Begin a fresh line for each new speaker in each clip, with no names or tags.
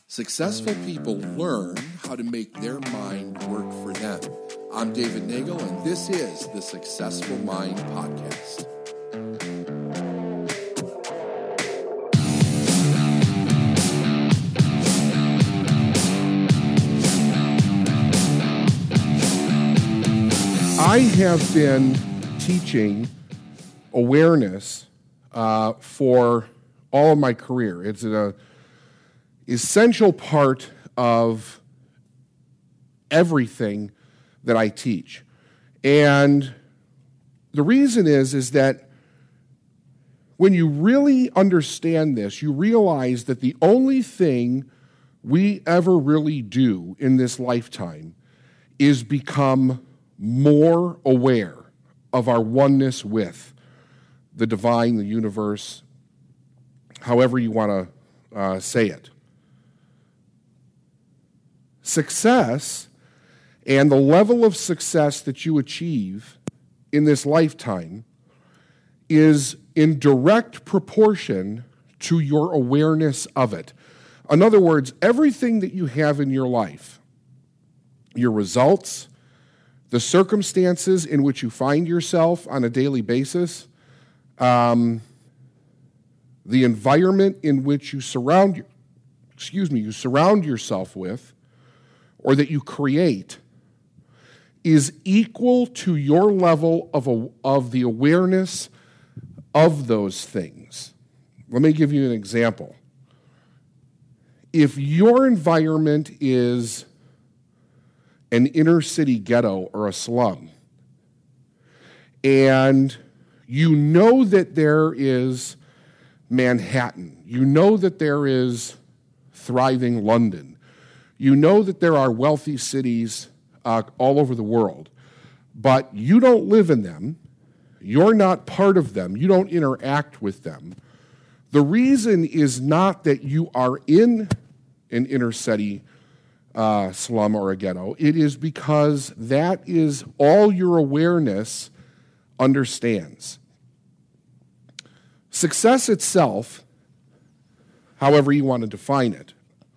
Successful people learn how to make their mind work for them. I'm David Nagel, and this is the Successful Mind Podcast. I have been teaching awareness for all of my career. It's an essential part of everything that I teach. And the reason is that when you really understand this, you realize that the only thing we ever really do in this lifetime is become more aware of our oneness with the divine, the universe, however you want to say it. Success and the level of success that you achieve in this lifetime is in direct proportion to your awareness of it. In other words, everything that you have in your life, your results, the circumstances in which you find yourself on a daily basis, the environment in which you surround yourself with, or that you create, is equal to your level of the awareness of those things. Let me give you an example. If your environment is an inner city ghetto or a slum, and you know that there is Manhattan, you know that there is thriving London, you know that there are wealthy cities all over the world, but you don't live in them, you're not part of them, you don't interact with them. The reason is not that you are in an inner city slum or a ghetto. It is because that is all your awareness understands. Success itself, however you want to define it,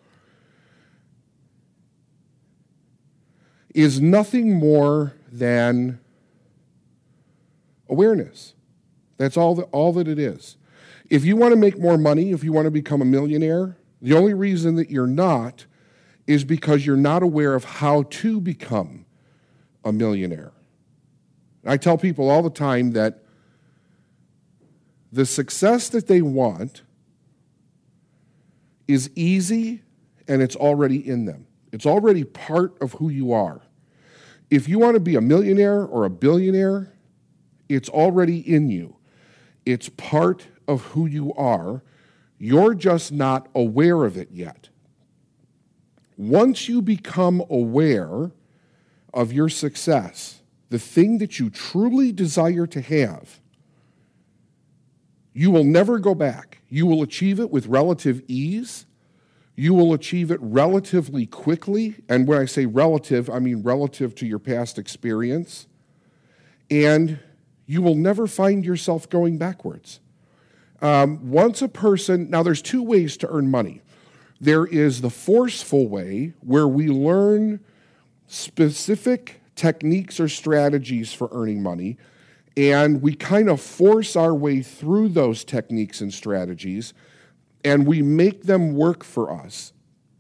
is nothing more than awareness. That's all that it is. If you want to make more money, if you want to become a millionaire, the only reason that you're not is because you're not aware of how to become a millionaire. I tell people all the time that the success that they want is easy and it's already in them. It's already part of who you are. If you want to be a millionaire or a billionaire, it's already in you. It's part of who you are. You're just not aware of it yet. Once you become aware of your success, the thing that you truly desire to have, you will never go back. You will achieve it with relative ease. You will achieve it relatively quickly. And when I say relative, I mean relative to your past experience. And you will never find yourself going backwards. Once a person, now there's two ways to earn money. There is the forceful way where we learn specific techniques or strategies for earning money, and we kind of force our way through those techniques and strategies, and we make them work for us.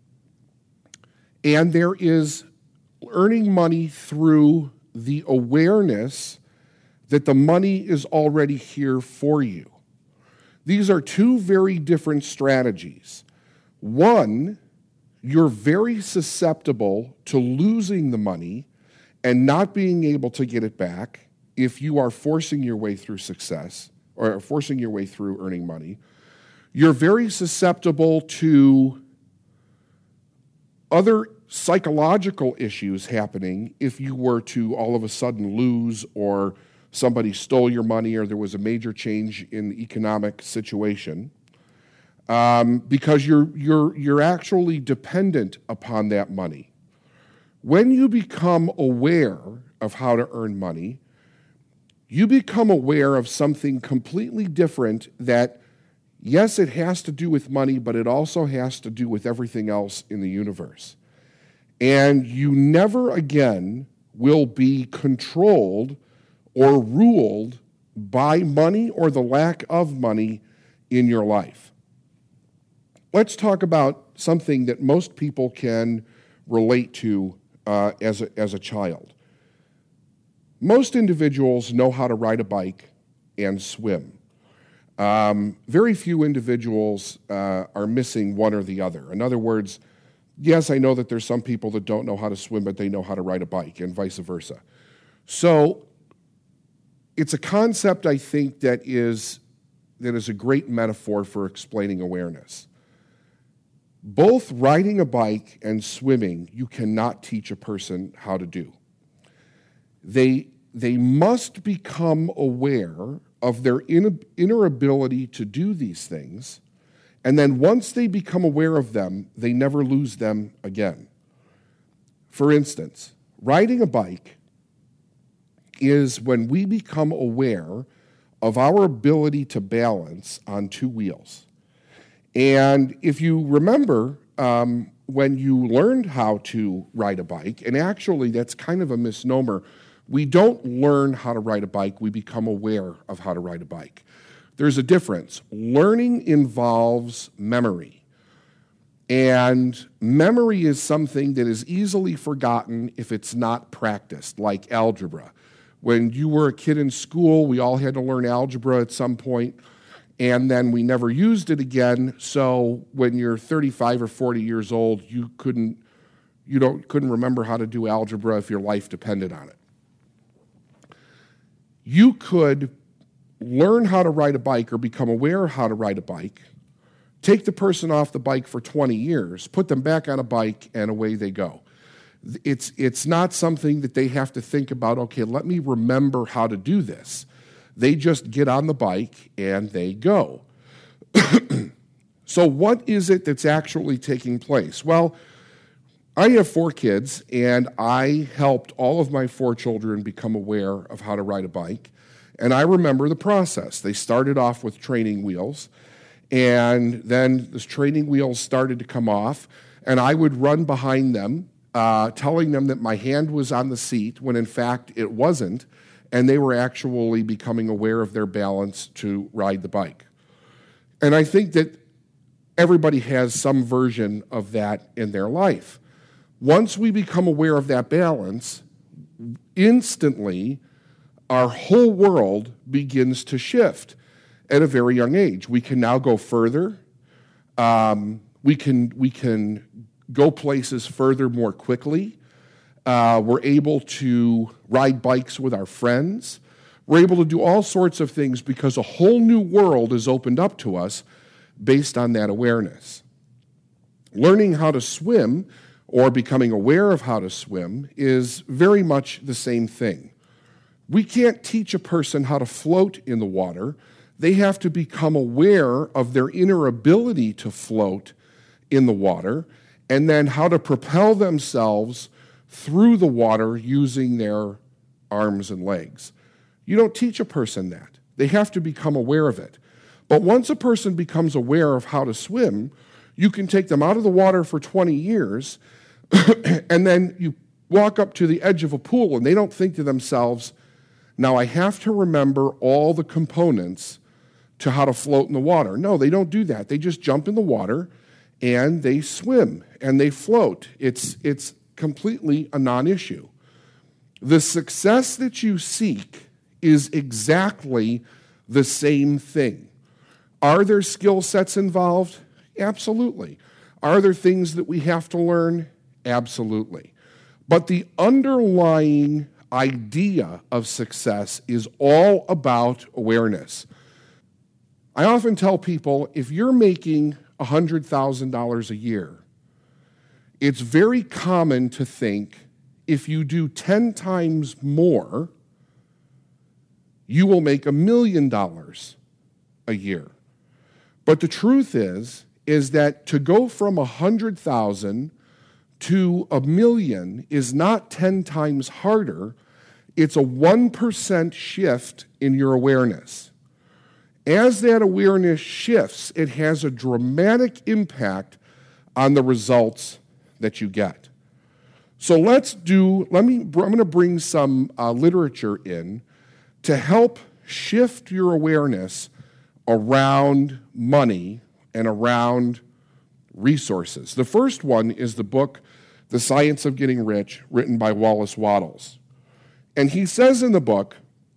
And there is earning money through the awareness that the money is already here for you. These are two very different strategies. One, you're very susceptible to losing the money and not being able to get it back if you are forcing your way through success or forcing your way through earning money. You're very susceptible to other psychological issues happening if you were to all of a sudden lose, or somebody stole your money, or there was a major change in the economic situation, because you're actually dependent upon that money. When you become aware of how to earn money, you become aware of something completely different that Yes, it has to do with money, but it also has to do with everything else in the universe. And you never again will be controlled or ruled by money or the lack of money in your life. Let's talk about something that most people can relate to as a child. Most individuals know how to ride a bike and swim. Very few individuals are missing one or the other. In other words, yes, I know that there's some people that don't know how to swim, but they know how to ride a bike, and vice versa. So it's a concept, I think, that is a great metaphor for explaining awareness. Both riding a bike and swimming, you cannot teach a person how to do. They must become aware of their inner ability to do these things, and then once they become aware of them, they never lose them again. For instance, riding a bike is when we become aware of our ability to balance on two wheels. And if you remember, when you learned how to ride a bike, and actually that's kind of a misnomer, we don't learn how to ride a bike, we become aware of how to ride a bike. There's a difference. Learning involves memory. And memory is something that is easily forgotten if it's not practiced, like algebra. When you were a kid in school, we all had to learn algebra at some point, and then we never used it again. So when you're 35 or 40 years old, you couldn't remember how to do algebra if your life depended on it. You could learn how to ride a bike or become aware of how to ride a bike, take the person off the bike for 20 years, put them back on a bike, and away they go. It's not something that they have to think about, okay, let me remember how to do this. They just get on the bike and they go. So what is it that's actually taking place? Well, I have 4 kids, and I helped all of my 4 children become aware of how to ride a bike. And I remember the process. They started off with training wheels, and then the training wheels started to come off, and I would run behind them, telling them that my hand was on the seat when in fact it wasn't, and they were actually becoming aware of their balance to ride the bike. And I think that everybody has some version of that in their life. Once we become aware of that balance, instantly our whole world begins to shift at a very young age. We can now go further. We can go places further more quickly. We're able to ride bikes with our friends. We're able to do all sorts of things because a whole new world is opened up to us based on that awareness. Learning how to swim or becoming aware of how to swim is very much the same thing. We can't teach a person how to float in the water. They have to become aware of their inner ability to float in the water and then how to propel themselves through the water using their arms and legs. You don't teach a person that. They have to become aware of it. But once a person becomes aware of how to swim, you can take them out of the water for 20 years and then you walk up to the edge of a pool and they don't think to themselves, now I have to remember all the components to how to float in the water. No, they don't do that. They just jump in the water and they swim and they float. It's completely a non-issue. The success that you seek is exactly the same thing. Are there skill sets involved? Absolutely. Are there things that we have to learn? Absolutely. But the underlying idea of success is all about awareness. I often tell people, if you're making $100,000 a year, it's very common to think if you do 10 times more, you will make $1 million a year. But the truth is that to go from 100,000 to $1 million is not 10 times harder. It's a 1% shift in your awareness. As that awareness shifts, it has a dramatic impact on the results that you get. So I'm going to bring some literature in to help shift your awareness around money and around resources. The first one is the book, The Science of Getting Rich, written by Wallace Wattles. And he says in the book,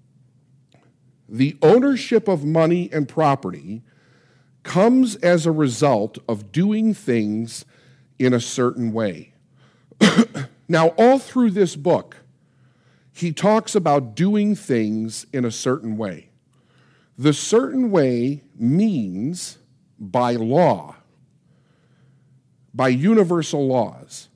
the ownership of money and property comes as a result of doing things in a certain way. Now, all through this book, he talks about doing things in a certain way. The certain way means by law, by universal laws.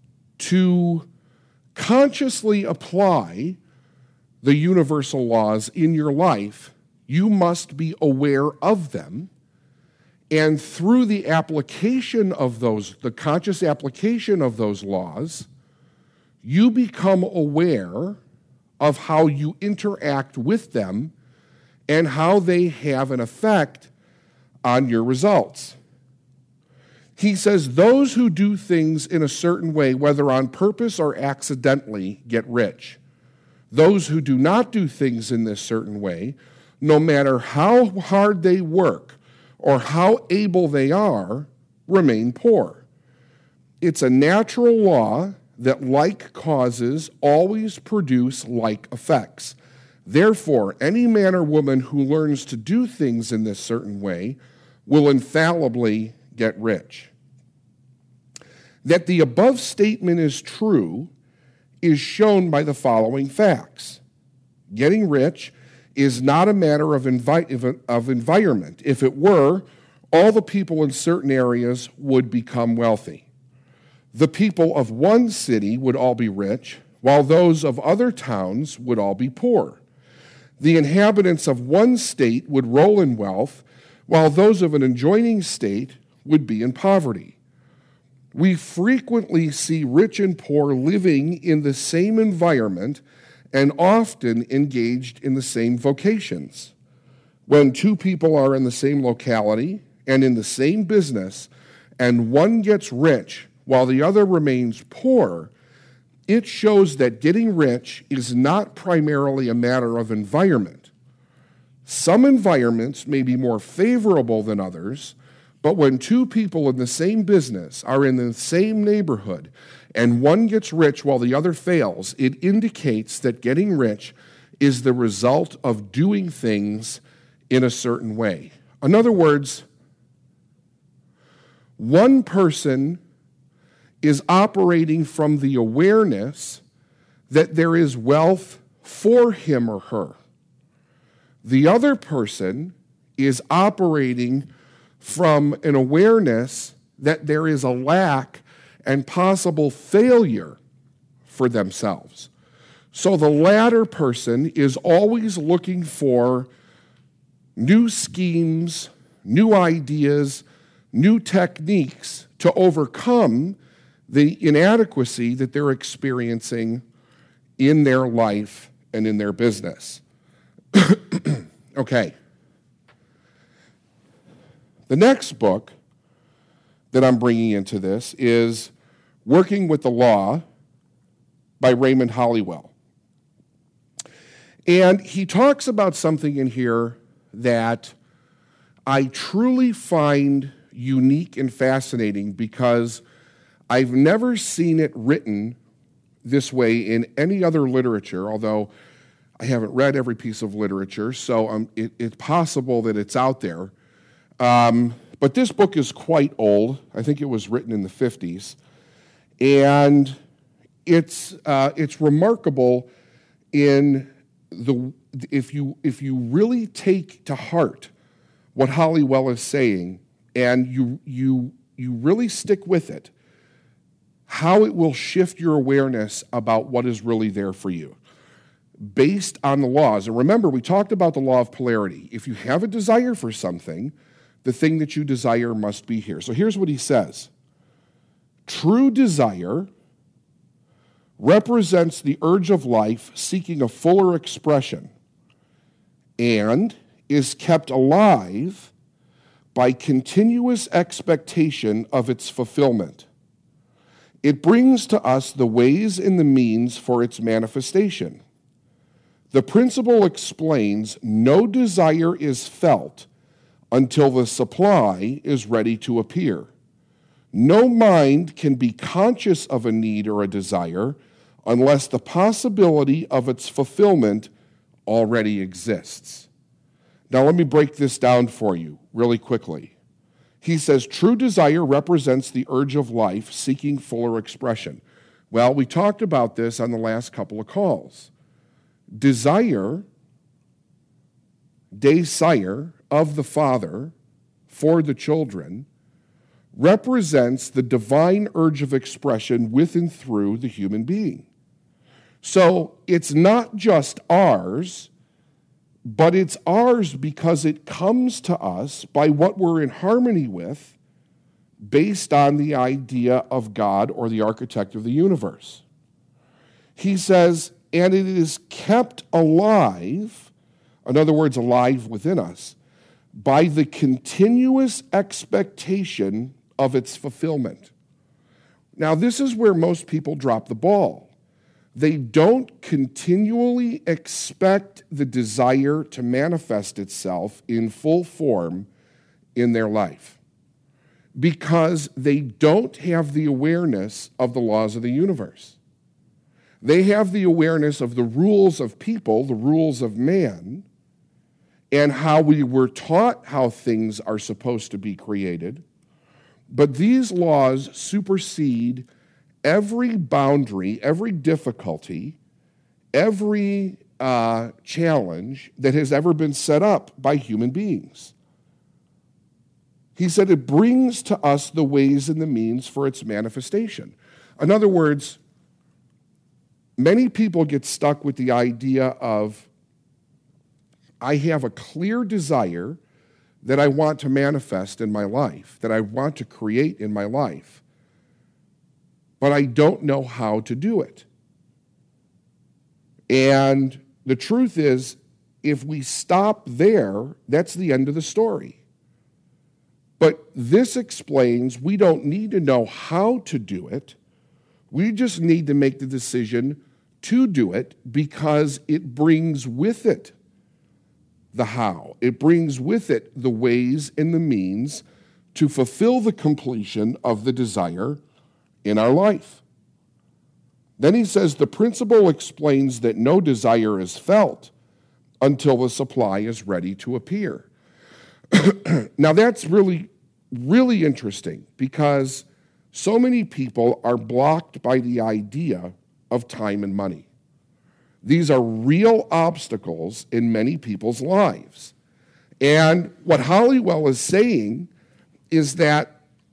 To consciously apply the universal laws in your life, you must be aware of them. And through the application of those, the conscious application of those laws, you become aware of how you interact with them and how they have an effect on your results. He says those who do things in a certain way, whether on purpose or accidentally, get rich. Those who do not do things in this certain way, no matter how hard they work or how able they are, remain poor. It's a natural law that like causes always produce like effects. Therefore, any man or woman who learns to do things in this certain way will infallibly get rich. That the above statement is true is shown by the following facts. Getting rich is not a matter of environment. If it were, all the people in certain areas would become wealthy. The people of one city would all be rich, while those of other towns would all be poor. The inhabitants of one state would roll in wealth, while those of an adjoining state would be in poverty. We frequently see rich and poor living in the same environment and often engaged in the same vocations. When two people are in the same locality and in the same business, and one gets rich while the other remains poor, it shows that getting rich is not primarily a matter of environment. Some environments may be more favorable than others, but when two people in the same business are in the same neighborhood and one gets rich while the other fails, it indicates that getting rich is the result of doing things in a certain way. In other words, one person is operating from the awareness that there is wealth for him or her. The other person is operating from an awareness that there is a lack and possible failure for themselves. So the latter person is always looking for new schemes, new ideas, new techniques to overcome the inadequacy that they're experiencing in their life and in their business. Okay. The next book that I'm bringing into this is Working with the Law by Raymond Holliwell. And he talks about something in here that I truly find unique and fascinating because I've never seen it written this way in any other literature, although I haven't read every piece of literature, so it's possible that it's out there. But this book is quite old. I think it was written in the 50s. And it's remarkable in if you really take to heart what Holliwell is saying and you really stick with it, how it will shift your awareness about what is really there for you based on the laws. And remember, we talked about the law of polarity. If you have a desire for something, the thing that you desire must be here. So here's what he says. True desire represents the urge of life seeking a fuller expression, and is kept alive by continuous expectation of its fulfillment. It brings to us the ways and the means for its manifestation. The principle explains no desire is felt until the supply is ready to appear. No mind can be conscious of a need or a desire unless the possibility of its fulfillment already exists. Now let me break this down for you really quickly. He says true desire represents the urge of life seeking fuller expression. Well, we talked about this on the last couple of calls. Desire, desire of the Father for the children, represents the divine urge of expression with and through the human being. So it's not just ours, but it's ours because it comes to us by what we're in harmony with based on the idea of God or the architect of the universe. He says, and it is kept alive, in other words, alive within us, by the continuous expectation of its fulfillment. Now, this is where most people drop the ball. They don't continually expect the desire to manifest itself in full form in their life because they don't have the awareness of the laws of the universe. They have the awareness of the rules of people, the rules of man, and how we were taught how things are supposed to be created. But these laws supersede every boundary, every difficulty, every challenge that has ever been set up by human beings. He said it brings to us the ways and the means for its manifestation. In other words, many people get stuck with the idea of, I have a clear desire that I want to manifest in my life, that I want to create in my life, but I don't know how to do it. And the truth is, if we stop there, that's the end of the story. But this explains we don't need to know how to do it. We just need to make the decision to do it because it brings with it the how. It brings with it the ways and the means to fulfill the completion of the desire in our life. Then he says the principle explains that no desire is felt until the supply is ready to appear. Now that's really, really interesting because so many people are blocked by the idea of time and money. These are real obstacles in many people's lives. And what Halliwell is saying is that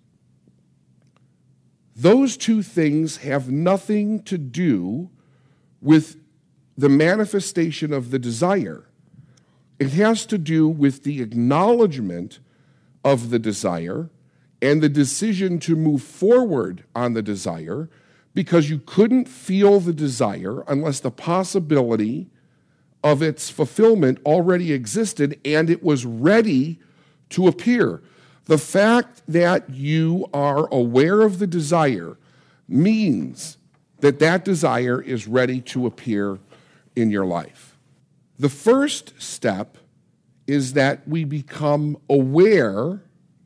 those two things have nothing to do with the manifestation of the desire. It has to do with the acknowledgement of the desire and the decision to move forward on the desire, because you couldn't feel the desire unless the possibility of its fulfillment already existed and it was ready to appear. The fact that you are aware of the desire means that that desire is ready to appear in your life. The first step is that we become aware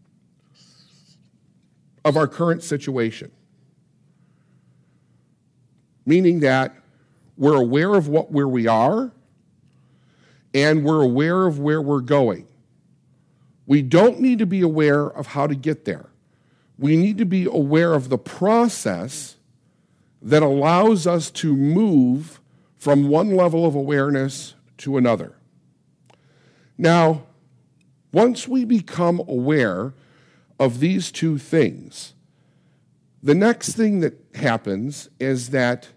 of our current situation, meaning that we're aware of where we are and we're aware of where we're going. We don't need to be aware of how to get there. We need to be aware of the process that allows us to move from one level of awareness to another. Now, once we become aware of these two things, the next thing that happens is that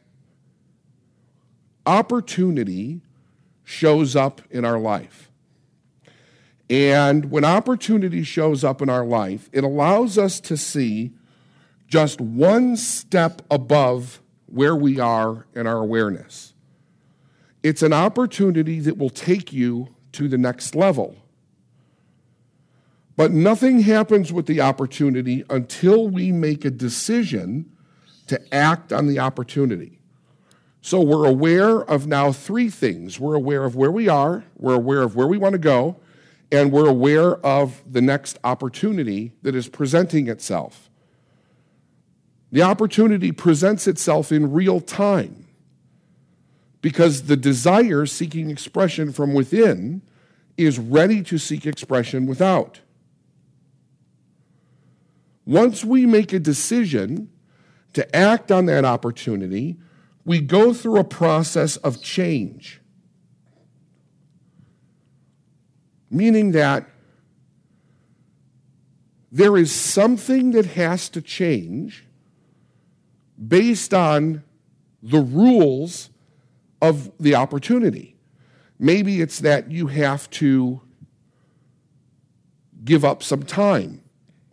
opportunity shows up in our life. And when opportunity shows up in our life, it allows us to see just one step above where we are in our awareness. It's an opportunity that will take you to the next level. But nothing happens with the opportunity until we make a decision to act on the opportunity. So we're aware of now three things. We're aware of where we are, we're aware of where we want to go, and we're aware of the next opportunity that is presenting itself. The opportunity presents itself in real time because the desire seeking expression from within is ready to seek expression without. Once we make a decision to act on that opportunity, we go through a process of change. Meaning that there is something that has to change based on the rules of the opportunity. Maybe it's that you have to give up some time.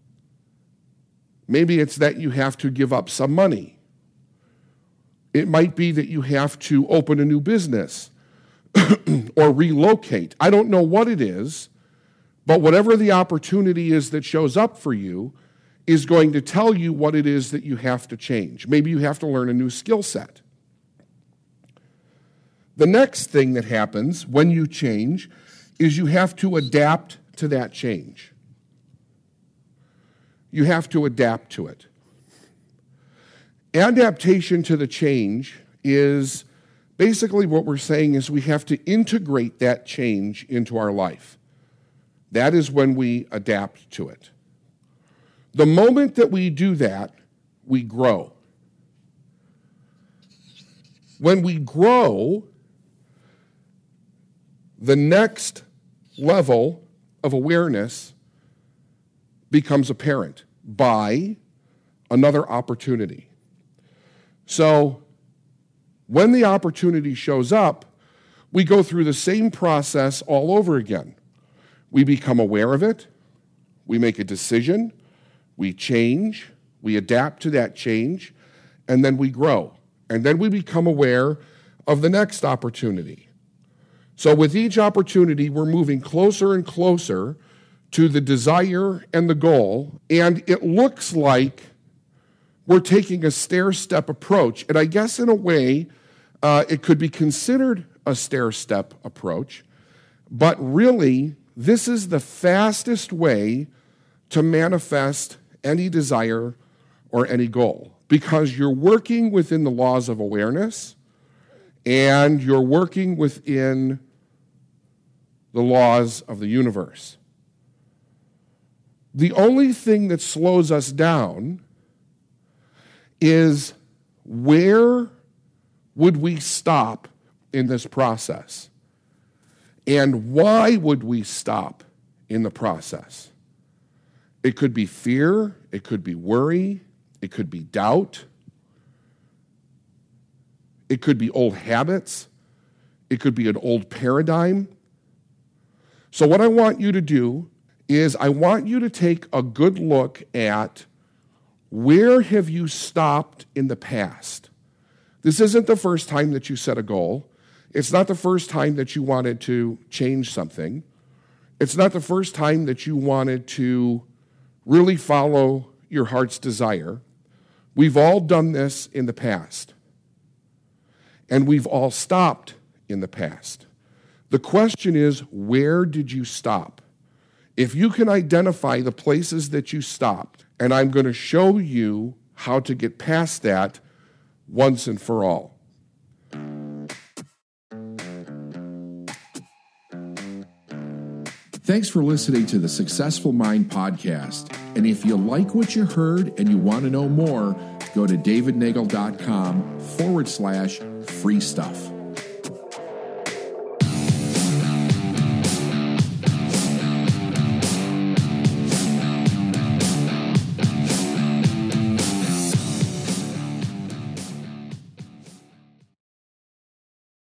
Maybe it's that you have to give up some money. It might be that you have to open a new business or relocate. I don't know what it is, but whatever the opportunity is that shows up for you is going to tell you what it is that you have to change. Maybe you have to learn a new skill set. The next thing that happens when you change is you have to adapt to that change. You have to adapt to it. Adaptation to the change is basically what we're saying is we have to integrate that change into our life. That is when we adapt to it. The moment that we do that, we grow. When we grow, the next level of awareness becomes apparent by another opportunity. So when the opportunity shows up, we go through the same process all over again. We become aware of it, we make a decision, we change, we adapt to that change, and then we grow. And then we become aware of the next opportunity. So with each opportunity, we're moving closer and closer to the desire and the goal, and it looks like we're taking a stair-step approach. And I guess in a way, it could be considered a stair-step approach, but really, this is the fastest way to manifest any desire or any goal, because you're working within the laws of awareness, and you're working within the laws of the universe. The only thing that slows us down is where would we stop in this process? And why would we stop in the process? It could be fear, it could be worry, it could be doubt, it could be old habits, it could be an old paradigm. So what I want you to do is I want you to take a good look at where have you stopped in the past. This isn't the first time that you set a goal. It's not the first time that you wanted to change something. It's not the first time that you wanted to really follow your heart's desire. We've all done this in the past. And we've all stopped in the past. The question is, where did you stop? If you can identify the places that you stopped, and I'm going to show you how to get past that once and for all.
Thanks for listening to the Successful Mind podcast. And if you like what you heard and you want to know more, go to davidnagel.com/free stuff.